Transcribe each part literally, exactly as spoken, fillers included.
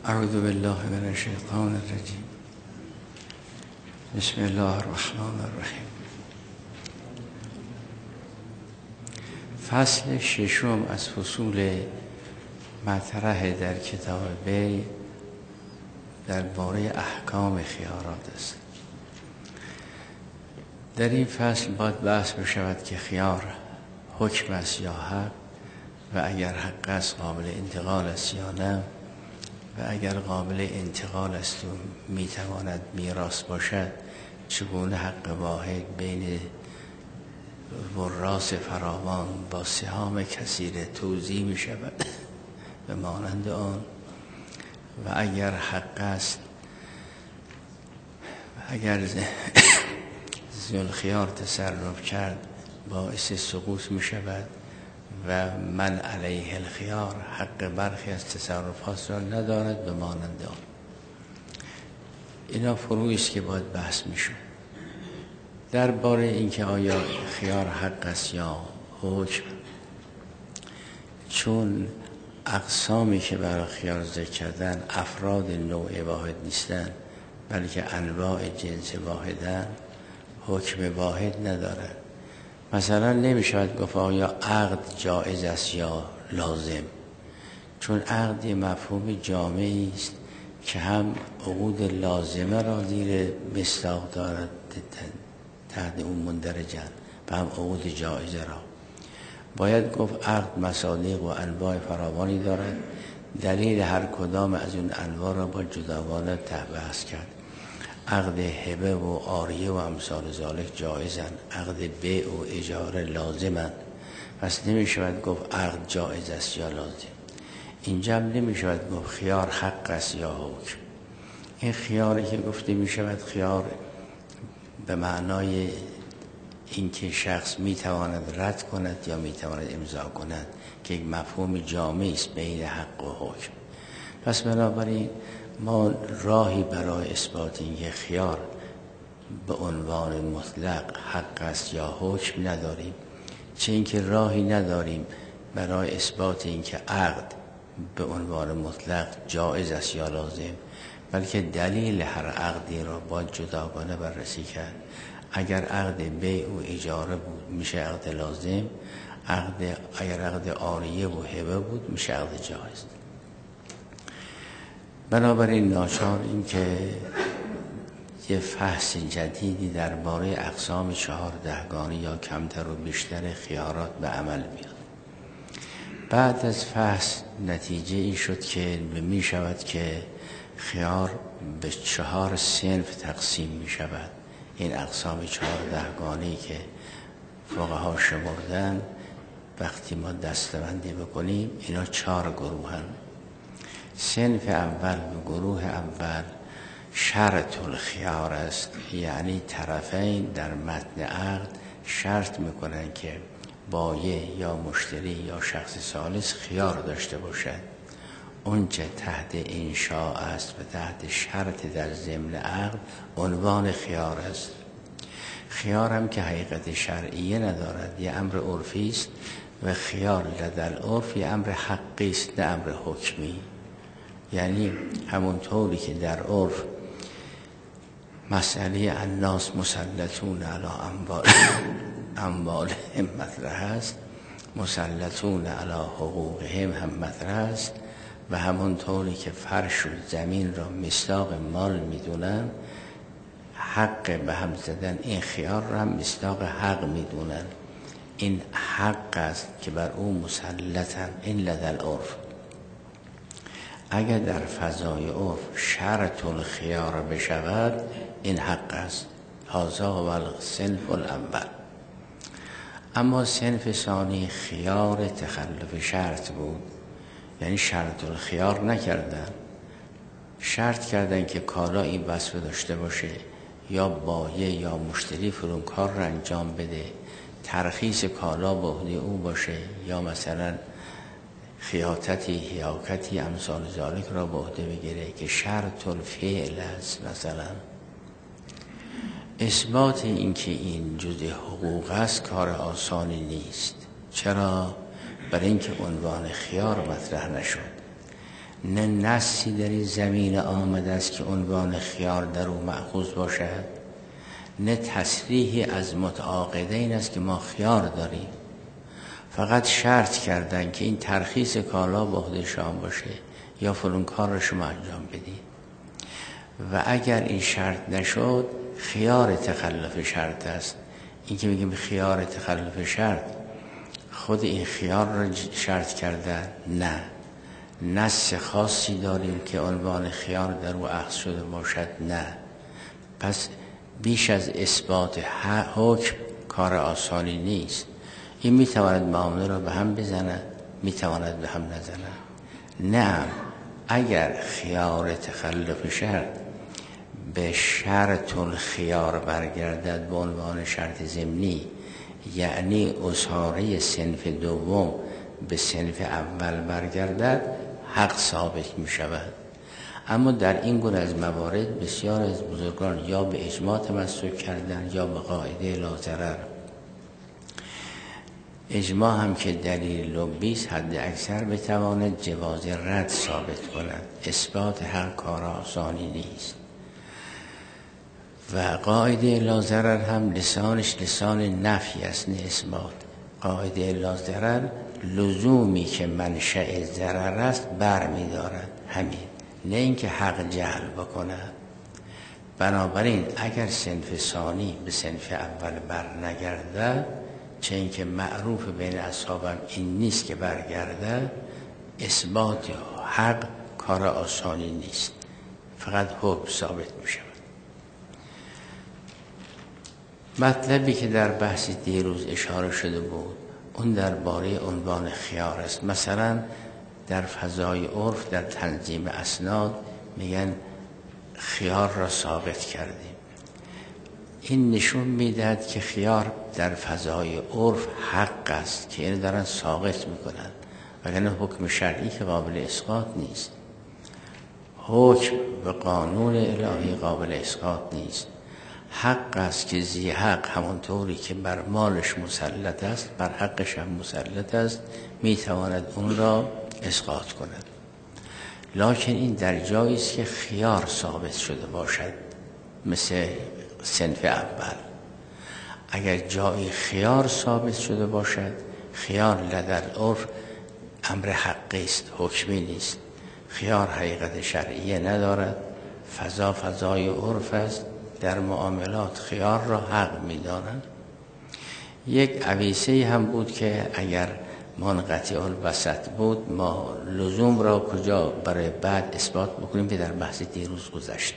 اعوذ بالله من الشیطان الرجیم. بسم الله الرحمن الرحیم. فصل ششم از فصول مطرح در کتاب بیع درباره احکام خیارات است. در این فصل باید بحث بشود که خیار حکم است یا حق، و اگر حق است قابل انتقال است یا نه، و اگر قابل انتقال است و میتواند میراث باشد چگونه حق واحد بین وراث فراوان با سهام کثیره توزیع می شود به مانند آن. و اگر حق است و اگر ذوالخیار تصرف کرد باعث سقوط می شود و من علیه الخیار حق برخی از تصرفات را ندارد به مانند آن. اینا فروعی است که باید بحث می شود درباره اینکه آیا خیار حق است یا حکم. چون اقسامی که برای خیار ذکر کردن افراد نوع واحد نیستند بلکه انواع جنس واحدن، حکم واحد ندارد. مثلا نمی شود گفت آیا عقد جایز است یا لازم، چون عقد مفهوم جامعی است که هم عقود لازمه را زیر مصداق دارد تحت اون مندرجند و هم عقود جایزه را. باید گفت عقد مصادیق و انواع فراوانی دارد، دلیل هر کدام از اون انواع را با جداگانه بحث کرد. عقد هبه و عاریه و امثال ذالک جایزند، عقد بیع و اجاره لازمند. پس نمی شود گفت عقد جایز است یا لازم. اینجا هم نمی شود گفت خیار حق است یا حکم. این خیاری که گفته می شود خیار به معنای اینکه شخص می تواند رد کند یا می تواند امضا کند که یک مفهوم جامعی است بین حق و حکم. پس بنابراین ما راهی برای اثبات اینکه خیار به عنوان مطلق حق است یا حکم نداریم، چه اینکه راهی نداریم برای اثبات اینکه عقد به عنوان مطلق جایز است یا لازم، بلکه دلیل هر عقدی را باید جداگانه بررسی کرد. اگر عقد بیع و اجاره بود میشه عقد لازم، عقد اگر عقد عاریه و هبه بود میشه عقد جایز. بنابراین ناچار این که یه فحص جدیدی درباره اقسام چهاردهگانه یا کمتر و بیشتر خیارات به عمل بیاد. بعد از فحص نتیجه این شد که می شود که خیار به چهار صنف تقسیم می شود. این اقسام چهاردهگانه‌ای که فقها شمردن وقتی ما دسته‌بندی بکنیم اینا چهار گروه هستند. صنف اول و گروه اول شرط الخیار است، یعنی طرفین در متن عقد شرط میکنن که بایع یا مشتری یا شخص ثالث خیار داشته باشد. اون چه تحت انشاء است و تحت شرط در ضمن عقد عنوان خیار است. خیار هم که حقیقت شرعیه ندارد، یه امر عرفی است و خیار لدل عرف یه امر حقی است نه امر حکمی. یعنی همونطوری که در عرف مسئله الناس مسلطون علی اموال اموالهم مطرح است، مسلطون علی حقوقهم هم مطرح است، و همونطوری که فرش و زمین را مصداق مال میدونن، حق به هم زدن این خیار را هم مصداق حق میدونن. این حق است که بر او مسلطن، این لدل عرف. اگر در فضای عرف شرط الخیار بشود این حق است. هذا و الصنف الاول. اما صنف ثانی خیار تخلف شرط بود، یعنی شرط الخیار نکردن، شرط کردن که کالا این وصف داشته باشه، یا بایع یا مشتری فرون کار را انجام بده، ترخیص کالا به عهده او باشه، یا مثلا خیاطتی حیاکتی امثال ذالک را به عهده بگیره که شرط الفعل است. مثلا اثبات این که این جزء حقوق است کار آسانی نیست. چرا؟ برای اینکه عنوان خیار مطرح نشد. نه نصی در این زمین آمده است که عنوان خیار در او مأخوذ باشد، نه تصریحی از متعاقدین است که ما خیار داریم. فقط شرط کردن که این ترخیص کالا به عهده شما باشه یا فلان کار رو شما انجام بدید و اگر این شرط نشد خیار تخلف شرط است. این که میگیم خیار تخلف شرط، خود این خیار رو شرط کرده؟ نه، نص خاصی داریم که عنوان خیار در او اخذ شده باشد؟ نه. پس بیش از اثبات حکم کار آسانی نیست. این میتواند معامله را به هم بزند، میتواند به هم نزند. نه، اگر خیار تخلف شرط به شرط الخیار برگردد به عنوان شرط ضمنی، یعنی اصحاره صنف دوم به صنف اول برگردد، حق ثابت می شود. اما در این گونه از موارد بسیار از بزرگان یا به اجماع تمسک کردن یا به قاعده لا ضرر. اجماع هم که دلیل لبی است، حد اکثر بتواند جواز رد ثابت کند. اثبات حق کار آسانی نیست. و قاعده لا ضرر هم لسانش لسان نفی است، نه اثبات. قاعده لا ضرر لزومی که منشأ ضرر است بر می دارد، همین، نه اینکه حق جعل بکند. بنابراین اگر صنف ثانی به صنف اول بر نگرده، چه اینکه معروف بین اصحابم این نیست که برگرده، اثبات حق کار آسانی نیست، فقط حکم ثابت می شود. مطلبی که در بحث دیروز اشاره شده بود اون درباره عنوان خیار است. مثلا در فضای عرف در تنظیم اسناد میگن خیار را ثابت کردیم. این نشون میدهد که خیار در فضای عرف حق است که این دارن ثابت میکنن، وگرنه حکم شرعی که قابل اسقاط نیست. حکم و قانون الهی قابل اسقاط نیست. حق است که زی حق همونطوری که بر مالش مسلط است بر حقش هم مسلط است، میتواند اون را اسقاط کند. لکن این در جایی است که خیار ثابت شده باشد، مثل صنف اول. اگر جایی خیار ثابت شده باشد، خیار لدر عرف امر حقی است، حکمی نیست. خیار حقیقت شرعیه ندارد، فضا فضای عرف است. در معاملات خیار را حق می‌دانند. یک عویسه هم بود که اگر منقطع الوسط بود ما لزوم را کجا برای بعد اثبات بکنیم که در بحث دیروز گذشت.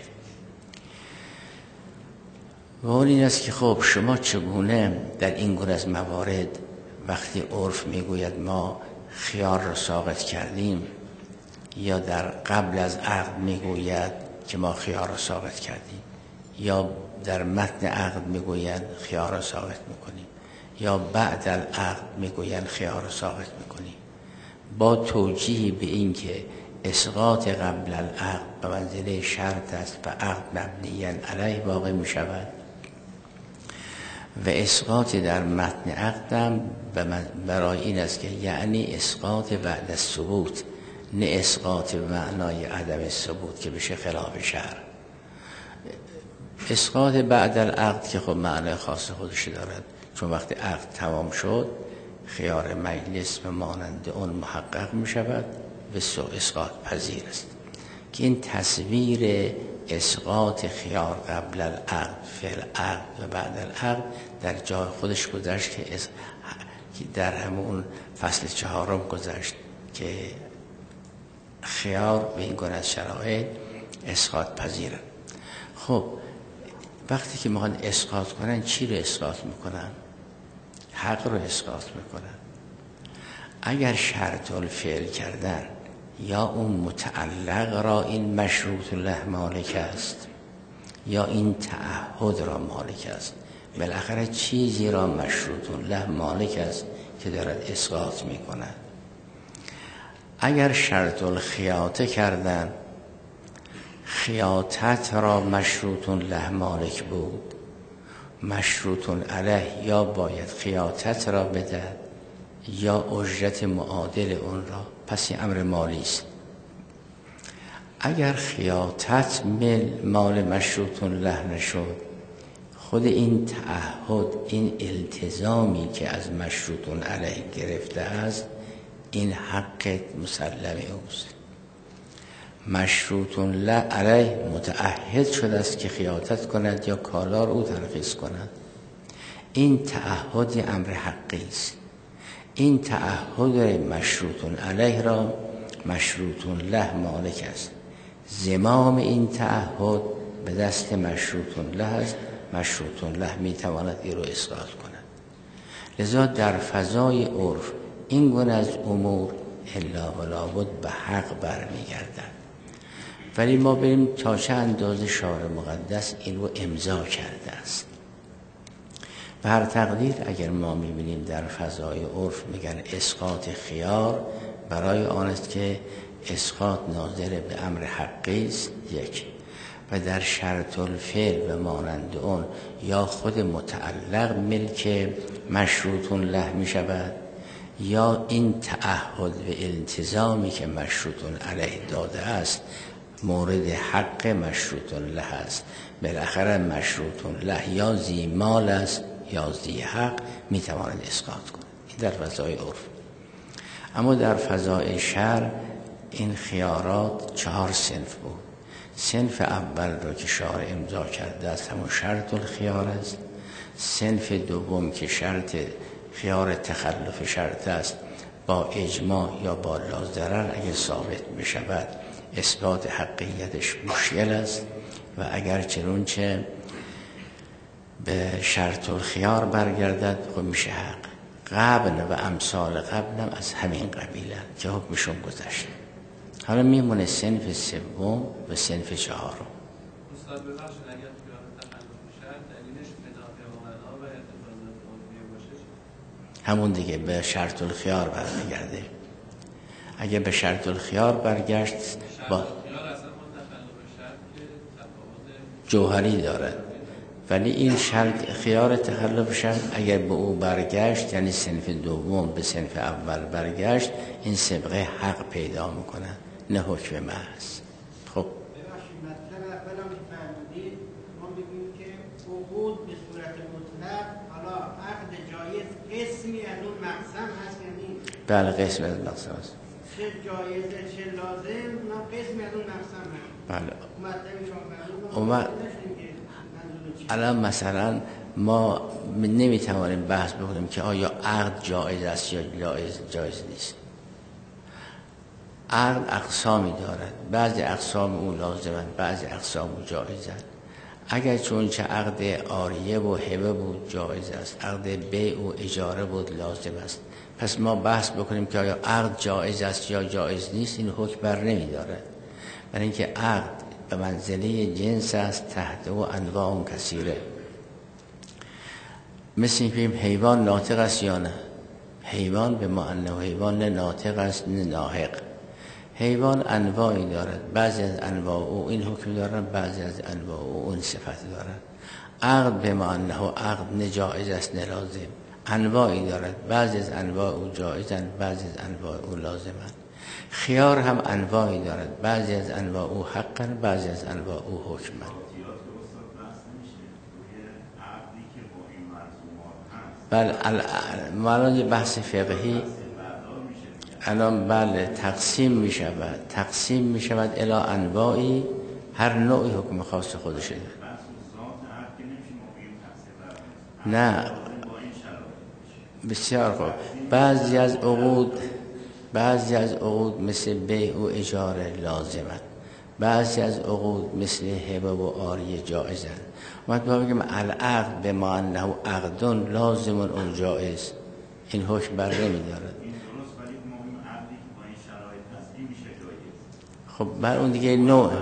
و اون این است که خب شما چگونه در این گونه از موارد وقتی عرف میگوید ما خیار را ساقط کردیم یا در قبل از عقد میگوید که ما خیار را ساقط کردیم یا در متن عقد میگوید خیار را ساقط میکنیم یا بعد العقد میگوید خیار را ساقط میکنیم، با توجیه به این که اسقاط قبل العقد به منزله شرط است و عقد مبنی علیه واقع میشود و اسقاط در متن عقد هم برای این است که یعنی اسقاط بعد از ثبوت، نه اسقاط به معنای عدم ثبوت که بشه خلاف شرع. اسقاط بعد العقد که خب معنای خاص خودش دارد، چون وقتی عقد تمام شد خیار مجلس و مانند اون محقق می شود و سو اسقاط پذیر است. که این تصویر اسقاط خیار قبل العقد فعل عقد و بعد العقد در جای خودش گذشت که در همون فصل چهارم گذشت که خیار به این گونه از شرایط اسقاط پذیرن. خب وقتی که میخوان اسقاط کنن چی رو اسقاط میکنن؟ حق رو اسقاط میکنن. اگر شرط الفعل کردن یا اون متعلق را این مشروط له مالک است یا این تعهد را مالک است، بالاخره چیزی را مشروط له مالک است که دارد اسقاط میکند. اگر شرط الخیاطه کردن، خیاطت را مشروط له مالک بود، مشروط علیه یا باید خیاطت را بدهد یا اجرت معادل اون را، پس این امر مالی است. اگر خیاطت مل مال مشروط له نشد، خود این تعهد، این التزامی که از مشروط علیه گرفته است، این حق مسلم اوست. مشروط له علیه متعهد شده است که خیاطت کند یا کالار او ترخیص کند. این تعهد امر حقی است. این تعهد مشروط علیه را مشروط له مالک است. زمام این تعهد به دست مشروط له است. مشروط له میتواند این رو اسقاط کند. لذا در فضای عرف این گونه از امور الا و لابد به حق برمیگردد. ولی ما بریم تا چه اندازه شارع مقدس این رو امضا کرده است. به هر تقدیر اگر ما میبینیم در فضای عرف میگن اسقاط خیار، برای آن است که اسقاط ناظر به امر حقی است یک، و در شرط الفعل و مانند اون یا خود متعلق ملک مشروط له می شود یا این تعهد و التزامی که مشروط علیه داده است مورد حق مشروط له است. بالاخره مشروط له یا ذی مال است یا ذی حق، می تواند اسقاط کنه. این در فضای عرف. اما در فضای شرع این خیارات چهار صنف بود. صنف اول رو که شارع امضا کرده است همون شرط الخیار است. صنف دوم که شرط خیار تخلف شرط است، با اجماع یا با لاضرر اگر ثابت بشود اثبات حقیقتش مشکل است و اگر چنانچه به شرط الخیار برگردد خب میشه حق. قبل و امثال قبل هم از همین قبیله که حکمشون گذشت. حالا میمونه صنف سوم و صنف چهارم. استاد ببخشید اگر خیار تخلف شرط دلیلش مدافع اومدها و ارتفاضات عرفی باشه، همون دیگه به شرط الخیار برمیگرده. اگه به شرط الخیار برگشت با جوهری دارد، ولی این شرط خیار تخلف شرط اگر به او برگشت، یعنی صنف دوم به صنف اول برگشت، این سبقه حق پیدا میکنه نه حکم محض. خب ببخشید مطلب اول هم که فرمودید ما بگیم که عقود به صورت مطلق، حالا عقد جایز قسمی از اون مقسم هست یا نیست؟ بله قسمی از مقسم هست. چه جایزه چه لازم، اونا قسمی از اون مقسم هست. بله. مطلبی شما اومد الان مثلا ما نمیتوانیم بحث بکنیم که آیا عقد جایز است یا جایز جایز نیست. عقد اقسامی دارد، بعضی اقسام او لازمند، بعضی اقسام او جایزند. اگر چون چه عقد عاریه و هبه بود جایز است، عقد بیع و اجاره بود لازم است. پس ما بحث بکنیم که آیا عقد جایز است یا جایز نیست، این حکم بر نمیدارد. برای اینکه عقد به منزله جنس است، تحت و انواع کثیره. مثل این حیوان ناطق است یا نه؟ حیوان به معنی حیوان نه ناطق است نه ناحق. حیوان انواعی دارد، بعضی از انواع او این حکم دارد، بعضی از انواع او اون صفت دارد. عقد به معنی عقد نه جایز است نه لازم، انواعی دارد، بعضی از انواع او جایزند، بعضی از انواع او لازمند. خیار هم انواعی دارد، بعضی از انواع او حقن، بعضی از انواع او حکمن. بله الان یه بحث فقهی الان بله تقسیم می شود تقسیم می شود الی انواعی، هر نوعی حکم خاص خودشه. نه بسیار خوب. بعضی از عقود بعضی از عقود مثل بیع و اجاره لازمند، بعضی از عقود مثل هبه و عاریه جایزند. ما بگیم العقد به معنی عقدون لازم اون جایز، این حکم بر نمی‌دارد. خب بر اون دیگه نوع،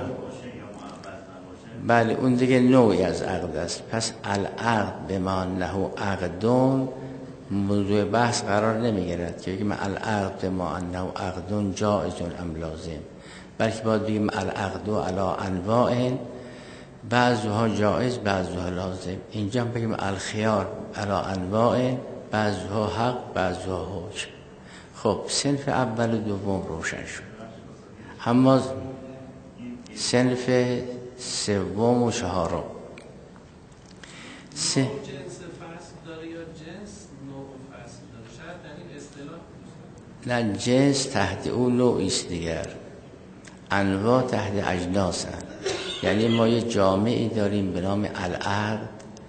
بله اون دیگه نوعی از عقد است. پس العقد به معنی عقدون موضوع بحث قرار نمیگیرد که بگیم العقد ما انه عقد جائز ام لازم، بلکه باید بگیم العقد علی انواع، بعضها جائز بعضها لازم. اینجا بگیم الخیار علی انواع، بعضها حق بعضها حکم. خب صنف اول و دوم روشن شد. اما این صنف سوم و چهارم سه جنس فصل داره یا جنس نوع فصل داره؟ شاید در این اصطلاح نه، جنس تحت اون نوعی است دیگر، انواع تحت اجناس هست. یعنی ما یه جامعی داریم به نام العقد،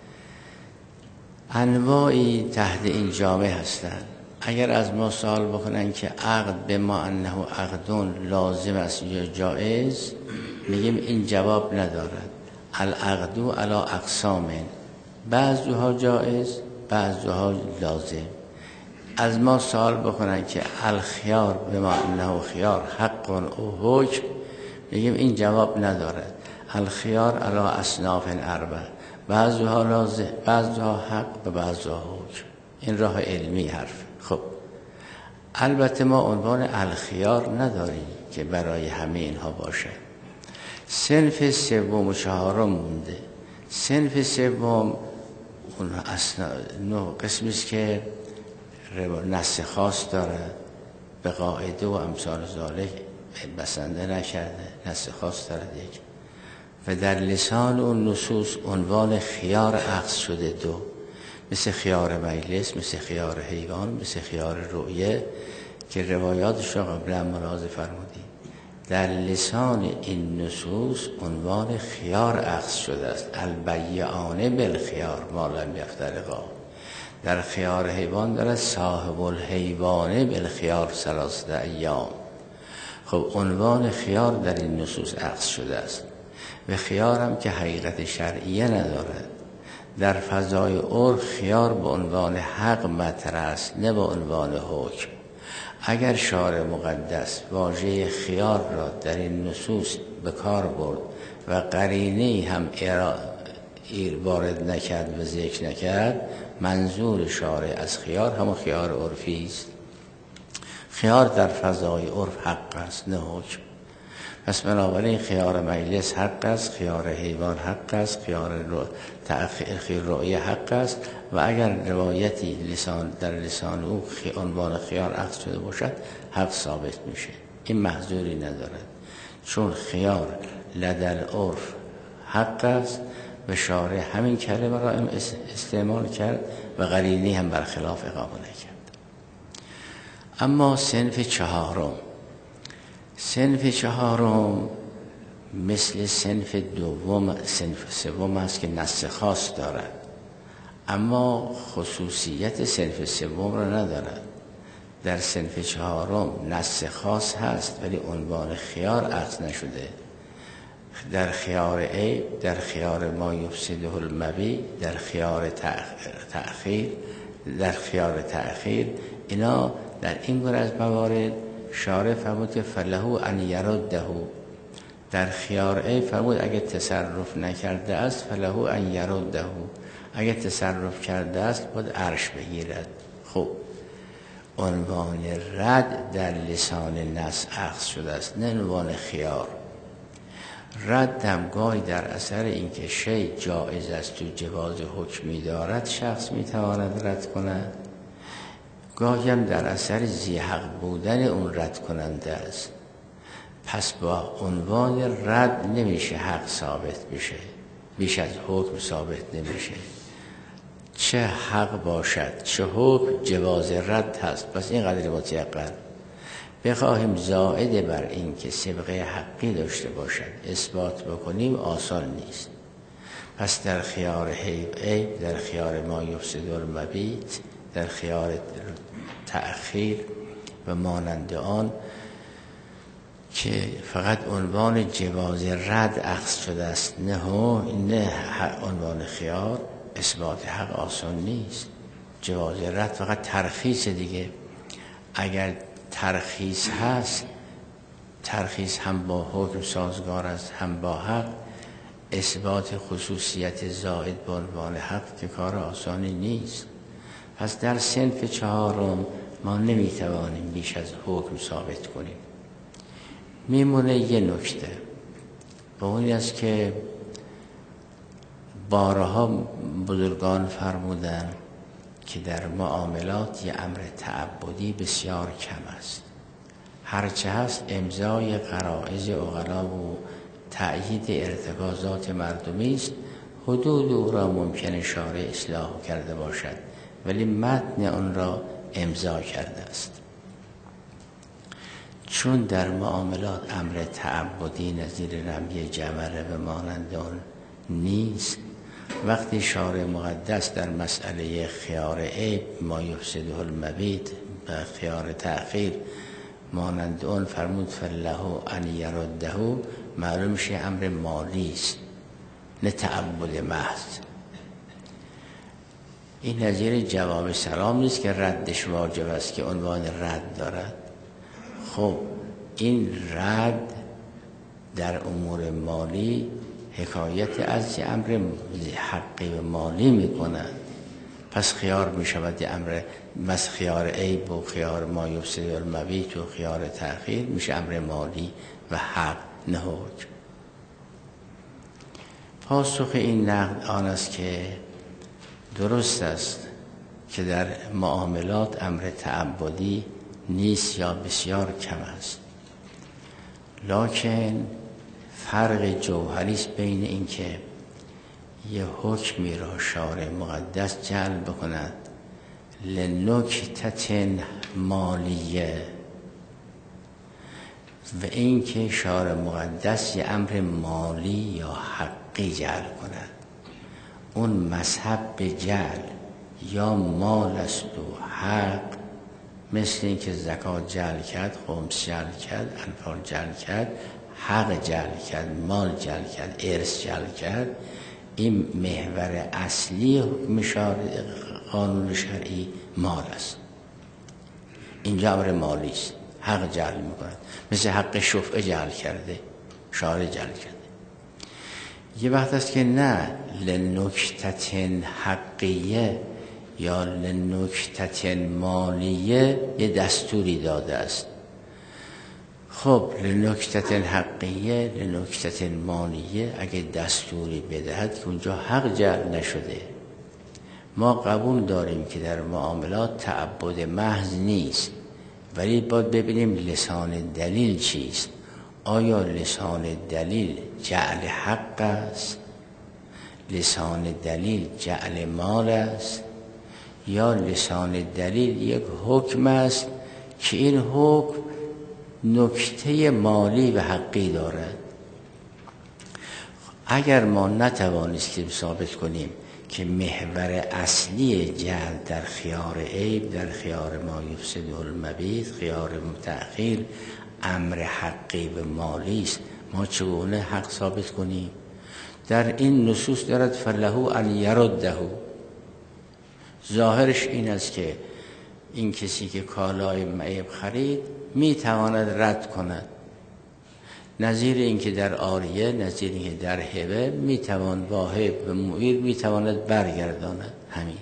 انواعی تحت این جامعه هستند. اگر از ما سوال بکنن که عقد به ما انه عقدون لازم است یا جائز، میگیم این جواب ندارد. العقدو علی اقسام، بعضیها جائز بعضیها لازم. از ما سوال بکنن که الخیار به ما انه خیار حق و حکم، میگیم این جواب ندارد. الخیار علی اصناف اربع، بعضیها لازم بعضیها حق و بعضیها حکم. این راه علمی حرف. خب البته ما عنوان الخیار نداریم که برای همه اینها باشه. صنف سوم و چهارم مونده. صنف سوم اون اصلا نوع قسمی است که نص خاص داره، به قاعده و امثال ذالک بسنده نکرده، نص خاص داره دیگه. و در لسان اون نصوص عنوان خیار اخذ شده دو، مثل خیار مجلس، مثل خیار حیوان، مثل خیار رؤیه که روایاتش را قبلا ملاحظه فرمودیم. در لسان این نصوص عنوان خیار اخذ شده است. البیعانه بالخیار ما لم یفترقا. در خیار حیوان داره صاحب الحیوانه بالخیار ثلاثه ایام. خب عنوان خیار در این نصوص اخذ شده است و خیار هم که حقیقت شرعیه ندارد. در فضای عرف خیار به عنوان حق مطرح است، نه به عنوان حکم. اگر شارع مقدس واژه خیار را در این نصوص به کار برد و قرینه‌ای هم ایر وارد نکرد و ذکر نکرد، منظور شارع از خیار همون خیار عرفی است. خیار در فضای عرف حق است نه حکم. پس بنابراین خیار مجلس حق است، خیار حیوان حق است، خیار تأخیر رؤیه حق است. و اگر روایتی لسان در لسان او عنوان خیار اخذ شده باشد، حق ثابت میشه. این محظوری ندارد، چون خیار لدل عرف حق است و شارع همین کلمه را استعمال کرد و قرینی هم برخلاف اقامه نکرد. اما صنف چهارم، صنف چهارم مثل صنف دوم صنف سوم است که نص خاص دارد، اما خصوصیت صنف سوم را ندارد. در صنف چهارم نص خاص هست ولی عنوان خیار اخذ نشده. در خیار عیب، در خیار ما یفسده المبی، در خیار تأخیر، در خیار تأخیر، اینا در این گونه از موارد شارع فرمود که فله ان یرده. در خیار عیب فرمود اگه تصرف نکرده است فله ان یرده، اگه تصرف کرده است باید عرش بگیرد. خب عنوان رد در لسان نص اخذ شده است، نه عنوان خیار. رد هم گاهی در اثر اینکه شی جایز است و جواز حکمی دارد شخص میتواند رد کند، گاهی هم در اثر ذی حق بودن اون رد کننده است. پس با عنوان رد نمیشه حق ثابت بشه، بیش از حکم ثابت نمیشه. چه حق باشد چه حکم جواز رد هست. پس این قدر متیقن. بخواهیم زائد بر این که سبقه حقی داشته باشد اثبات بکنیم آسان نیست. پس در خیار عیب، در خیار ما یفسد المبیت، در خیار تأخیر و مانند آن که فقط عنوان جواز رد اخذ شده است، نه نه عنوان خیار، اثبات حق آسان نیست. جواز رد فقط ترخیص دیگه. اگر ترخیص هست، ترخیص هم با حکم سازگار است هم با حق، اثبات خصوصیت زائد به عنوان حق که کار آسانی نیست. پس در صنف چهارم ما نمیتوانیم بیش از حکم ثابت کنیم. میمونه یه نکته، به اونی است که بارها بزرگان فرمودن که در معاملات یه امر تعبدی بسیار کم است. هرچه هست امضای غرائز عقلا و تأیید ارتکازات مردمی است، حدود او را ممکن شارع اصلاح کرده باشد ولی متن آن را امضا کرده است. چون در معاملات امر تعبدی نظیر رمی جمره و مانند آن نیست، وقتی شارع مقدس در مسئله خیار عیب ما یفسده المبیت و خیار تأخیر مانند آن فرمود فله ان یرده، معلوم میشه امر مالی است نه تعبد محض. این نظیر جواب سلام نیست که ردش واجب است که عنوان رد دارد. خب این رد در امور مالی حکایت از چه امر حقی و مالی میکند، پس خیار میشود امر مس خیار عیب و خیار ما یفسد المبیت و خیار تأخیر میشه امر مالی و حق نه حکم. پاسخ این نقد آن است که درست است که در معاملات امر تعبدی نیست یا بسیار کم است، لکن فرق جوهری است بین این که یه حکمی را شارع مقدس جعل بکند لنکتت مالیه و این که شارع مقدس یه امر مالی یا حقی جعل کند. اون مذهب به جعل یا مال است و حق، مثل این که زکات جعل کرد، خمس جعل کرد، انفال جعل کرد، حق جعل کرد، مال جعل کرد، ارث جعل کرد. این محور اصلی حکم شارع قانون شرعی مال است. اینجا امر مالی است، حق جعل میکند، مثل حق شفعه جعل کرده، شارع جعل کرده. یه وقت است که نه لنکتت حقیه یا لنکتت مالیه یه دستوری داده است. خب لنکتت حقیه لنکتت مالیه اگه دستوری بدهد که اونجا حق جعل نشده. ما قبول داریم که در معاملات تعبد محض نیست، ولی باید ببینیم لسان دلیل چیست. آیا لسان دلیل جعل حق است؟ لسان دلیل جعل مال است؟ یا لسان دلیل یک حکم است که این حکم نکته مالی و حقی دارد؟ اگر ما نتوانستیم ثابت کنیم که محور اصلی جعل در خیار عیب، در خیار ما یفسد المبیت، خیار تأخیر امر حقی و مالی است، ما چگونه حق ثابت کنیم؟ در این نصوص دارد فله ان یرده، ظاهرش این است که این کسی که کالای معیب خرید میتواند رد کند، نظیر این که در عاریه، نظیر این که در هبه میتوان واهب و معیر میتواند برگرداند. همین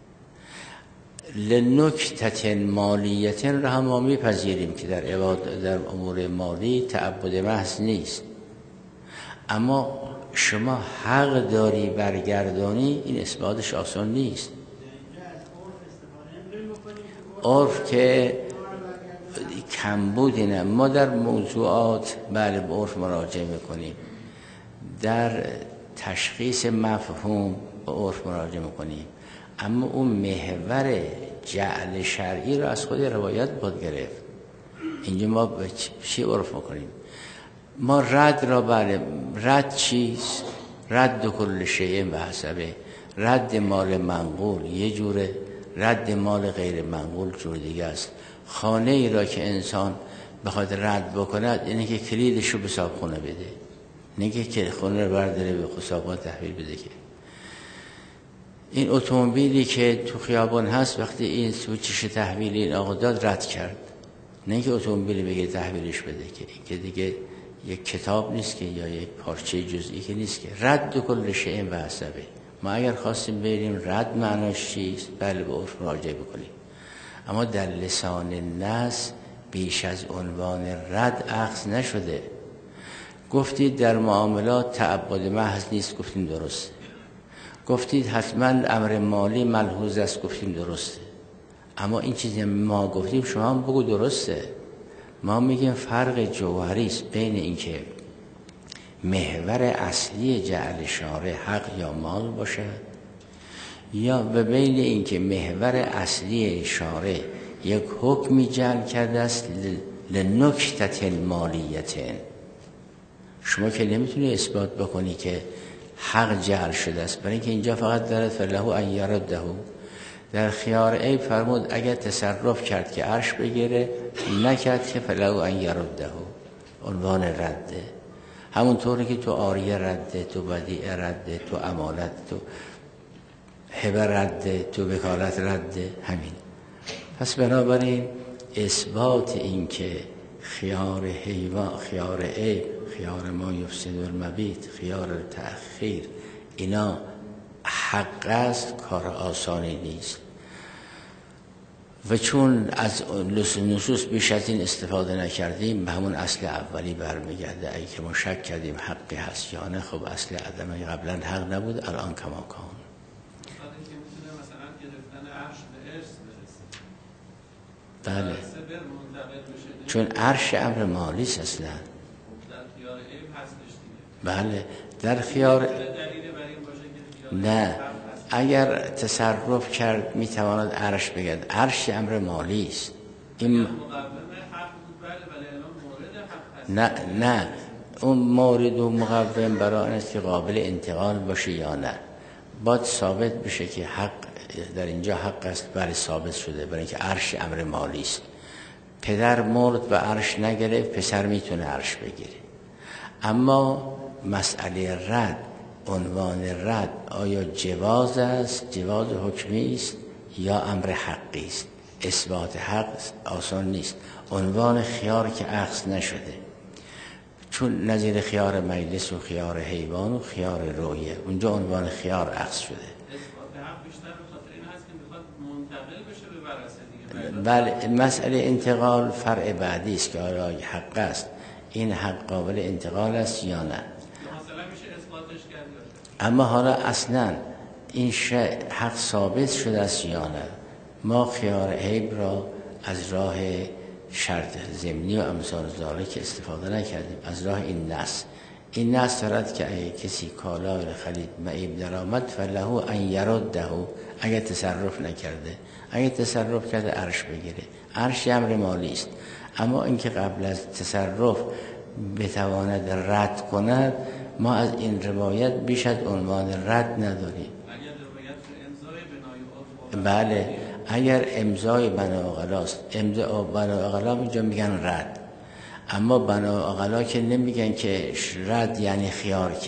لنکتت مالیت را هم ما میپذیریم که در عباد در امور مالی تعبد محض نیست، اما شما حق داری برگردانی، این اثباتش آسان نیست. عرف که کمبود نه، ما در موضوعات بله به عرف مراجعه میکنیم، در تشخیص مفهوم به عرف مراجعه میکنیم، اما اون محور جعل شرعی را از خود روایت باید گرفت. اینجا ما به چی عرف میکنیم؟ ما رد را بله، رد چیست؟ رد کل شیء به حسبه. رد مال منقول یه جوره، رد مال غیر منقول جور دیگه است. خانه ای را که انسان بخواد رد بکند اینه که کلیدش رو به صاحبخونه بده، نگه که خونه رو برداره به صاحبخونه تحویل بده. که این اتومبیلی که تو خیابان هست وقتی این سوچش تحویلی این آقا داد رد کرد، نه که اتومبیلی بگه تحویلش بده، که که دیگه یک کتاب نیست که یا یک پارچه جزئی که نیست که. رد کل شیء به حسبه. ما اگر خواستیم بریم رد معناش چیست، بله به عرف مراجعه بکنیم، اما در لسان نص بیش از عنوان رد اخذ نشده. گفتید در معاملات تعبد محض نیست، گفتیم درسته. گفتید حتما امر مالی ملحوظ است، گفتیم درسته. اما این چیزی ما گفتیم شما هم بگو درسته. ما میگیم فرق جوهری است بین اینکه محور اصلی جعل شارع حق یا مال باشد، یا به بین اینکه محور اصلی شارع یک حکمی جعل کرده است لنکتت المالیت. شما که نمیتونی اثبات بکنی که حق جعل شده است، برای اینکه اینجا فقط دارد فله ان یرده. در خیار عیب فرمود اگر تصرف کرد که عرش بگیره، نکرد که فله ان یرده، عنوان رده. همونطوری که تو عاریه رده، تو بدیعه رده، تو امانت، تو هبه رده، تو وکالت رده، همین. پس بنابراین اثبات این که خیار حیوان، خیار عیب، خیار ما یفسد المبیت، خیار تأخیر، اینا حق است، کار آسانی نیست. و چون از نصوص بیش از این استفاده نکردیم، به همون اصل اولی برمیگرده. اگه که ما شک کردیم حقی هست یا نه، خب اصل عدم قبلا حق نبود، الان کما کان. بله، چون عرش امر مالی است اصلا. بله، در خیار نه، اگر تصرف کرد میتواند عرش بگرد. عرش امر مالی است. این نه نه اون مورد و مقوم برای آن است که قابل انتقال باشه یا نه. باید ثابت بشه که حق در اینجا حق است. بله ثابت شده، برای اینکه عرش امر مالی است. پدر مرد و عرش نگرفت، پسر میتونه عرش بگیره. اما مسئله رد، عنوان رد آیا جواز است، جواز حکمی است یا امر حقی است؟ اثبات حق آسان نیست. عنوان خیار که اخذ نشده، چون نظیر خیار مجلس و خیار حیوان و خیار رویه، اونجا عنوان خیار اخذ شده. بله، مسئله انتقال فرع بعدی است که آیا حق است، این حق قابل انتقال است یا نه. اما حالا اصلا این شیء حق ثابت شده است یا نه. ما خیار عیب را از راه شرط ضمنی و امثال ذالک استفاده نکردیم، از راه این نص. این نص دارد که اگه کسی کالای خرید معیب در آمد فله ان یرده، اگه تصرف نکرده، اگه تصرف کرده عرش بگیره. عرش امر مالی است، اما اینکه قبل از تصرف بتواند رد کند، ما از این روایت بیش از عنوان رد نداریم. بله، اگر امضای بنا اغلاست، امضا بنا اغلا اینجا میگن رد، اما بنا اغلا که نمیگن که رد یعنی خیار. که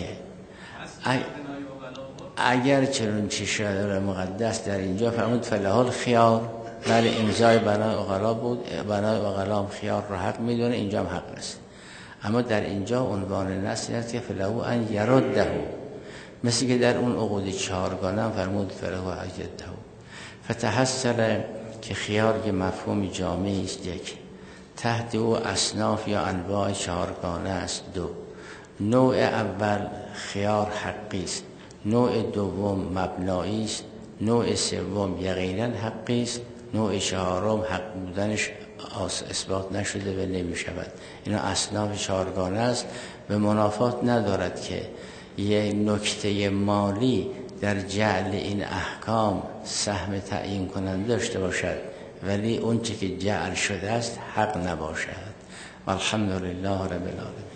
اگر چنون چی شده مقدس در اینجا فرمود فلهال خیار، بله امضای بنا اغلا بود، بنا اغلا خیار رو حق میدونه، اینجا هم حق است. اما در اینجا عنوان نص است که فلهو ان یرده، مثل که در اون عقود چهارگانه هم فرمود فلهو ان یرده. فتحصل که خیار که مفهوم جامعی است، یک تحت او اصناف یا انواع چهارگانه است. دو، نوع اول خیار حقی است، نوع دوم مبنایی است، نوع سوم یقینا حقی است، نوع چهارم حق بودنش اثبات نشده و نمی شود. اینا اصناف چهارگانه است. به منافات ندارد که یک نکته مالی در جعل این احکام سهم تعیین کننده داشته باشد، ولی اون چی که جعل شده است حق نباشد. والحمدلله رب العالمین.